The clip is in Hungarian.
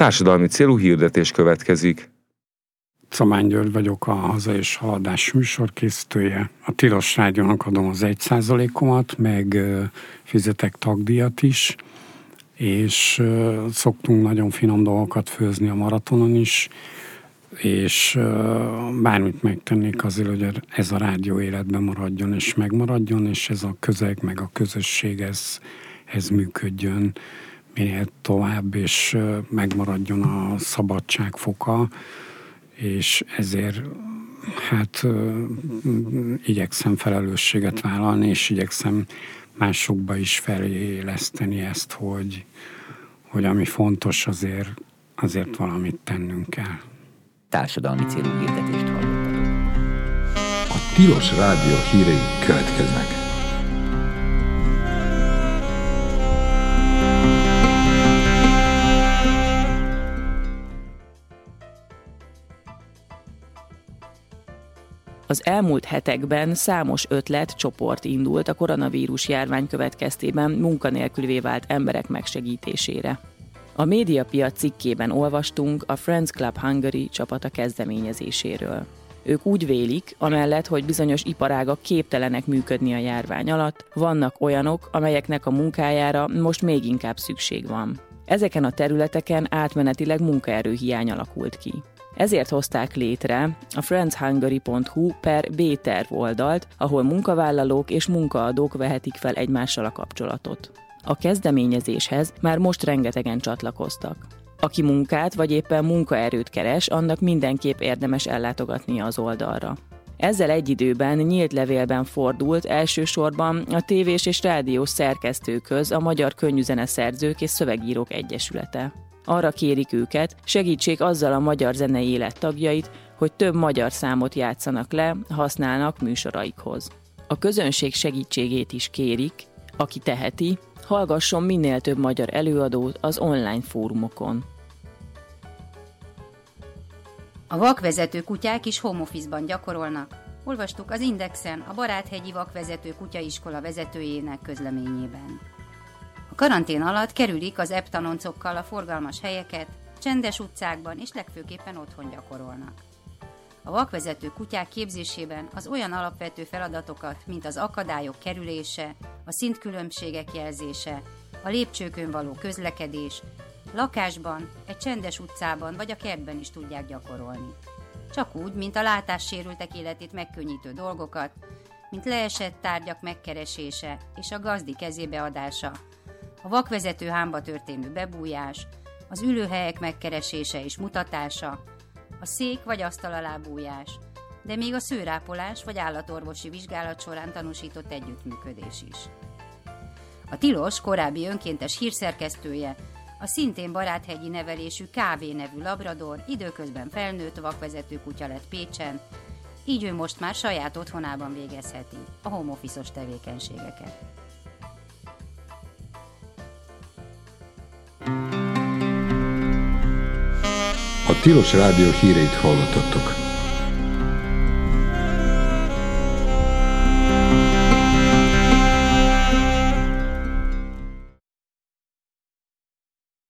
Társadalmi célú hirdetés következik. Szomány György vagyok, a Haza és Haladás műsorkészítője. A Tilos Rádiónak adom az 1%-omat, meg fizetek tagdíjat is, és szoktunk nagyon finom dolgokat főzni a maratonon is, és bármit megtennék azért, hogy ez a rádió életben maradjon és megmaradjon, és ez a közeg, meg a közösség, ez működjön minél tovább, és megmaradjon a szabadság foka, és ezért igyekszem felelősséget vállalni, és igyekszem másokba is feléleszteni ezt, hogy ami fontos, azért valamit tennünk kell. Társadalmi célú hirdetést hallottatok. A Tilos Rádió hírei következnek. Az elmúlt hetekben számos ötletcsoport indult a koronavírus járvány következtében munkanélkülivé vált emberek megsegítésére. A Médiapiac cikkében olvastunk a Friends Club Hungary csapata kezdeményezéséről. Ők úgy vélik, amellett, hogy bizonyos iparágak képtelenek működni a járvány alatt, vannak olyanok, amelyeknek a munkájára most még inkább szükség van. Ezeken a területeken átmenetileg munkaerőhiány alakult ki. Ezért hozták létre a friendshungary.hu/B-terv oldalt, ahol munkavállalók és munkaadók vehetik fel egymással a kapcsolatot. A kezdeményezéshez már most rengetegen csatlakoztak. Aki munkát vagy éppen munkaerőt keres, annak mindenképp érdemes ellátogatnia az oldalra. Ezzel egy időben nyílt levélben fordult elsősorban a tévés és rádiós szerkesztőkhöz a Magyar Könnyűzeneszerzők és Szövegírók Egyesülete. Arra kérik őket, segítsék azzal a magyar zenei élet tagjait, hogy több magyar számot játszanak le, használnak műsoraikhoz. A közönség segítségét is kérik, aki teheti, hallgasson minél több magyar előadót az online fórumokon. A vakvezető kutyák is home office-ban gyakorolnak. Olvastuk az Indexen a Baráthegyi Vakvezető Kutyaiskola vezetőjének közleményében. A karantén alatt kerülik az eptanoncokkal a forgalmas helyeket, csendes utcákban és legfőképpen otthon gyakorolnak. A vakvezető kutyák képzésében az olyan alapvető feladatokat, mint az akadályok kerülése, a szintkülönbségek jelzése, a lépcsőkön való közlekedés, lakásban, egy csendes utcában vagy a kertben is tudják gyakorolni. Csak úgy, mint a látássérültek életét megkönnyítő dolgokat, mint leesett tárgyak megkeresése és a gazdi kezébe adása, a vakvezető hámba történő bebújás, az ülőhelyek megkeresése és mutatása, a szék vagy asztal alá bújás, de még a szőrápolás vagy állatorvosi vizsgálat során tanúsított együttműködés is. A Tilos korábbi önkéntes hírszerkesztője, a szintén baráthegyi nevelésű Kávé nevű labrador időközben felnőtt vakvezető kutya lett Pécsen, így ő most már saját otthonában végezheti a home office-os tevékenységeket. A Tilos Rádió híreit hallottatok.